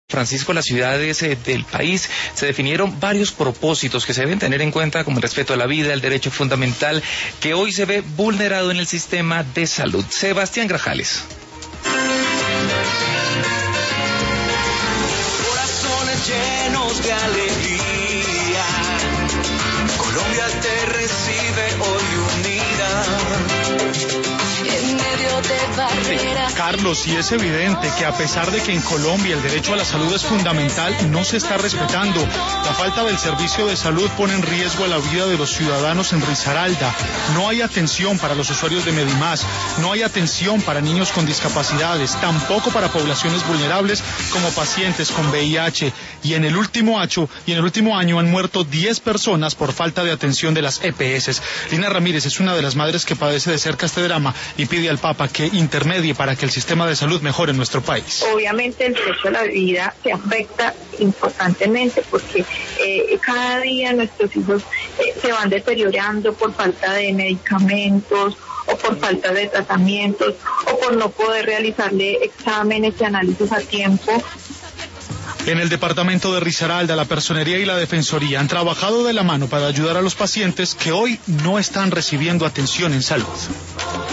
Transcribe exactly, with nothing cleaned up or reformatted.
Francisco, las ciudades eh, del país se definieron varios propósitos que se deben tener en cuenta, como el respeto a la vida, el derecho fundamental, que hoy se ve vulnerado en el sistema de salud. Sebastián Grajales. Corazones llenos de alegría, Colombia te recibe hoy unida. En medio de barreras. Carlos, y es evidente que a pesar de que en Colombia el derecho a la salud es fundamental, no se está respetando. La falta del servicio de salud pone en riesgo a la vida de los ciudadanos en Risaralda. No hay atención para los usuarios de Medimás, no hay atención para niños con discapacidades, tampoco para poblaciones vulnerables como pacientes con V I H. Y en el último año, y en el último año han muerto diez personas por falta de atención de las E P S. Lina Ramírez es una de las madres que padece de cerca este drama y pide al Papa que intermedie para que el sistema de salud mejore en nuestro país. Obviamente el derecho a la vida se afecta importantemente porque eh, cada día nuestros hijos eh, se van deteriorando por falta de medicamentos o por falta de tratamientos o por no poder realizarle exámenes y análisis a tiempo. En el departamento de Risaralda, la Personería y la Defensoría han trabajado de la mano para ayudar a los pacientes que hoy no están recibiendo atención en salud.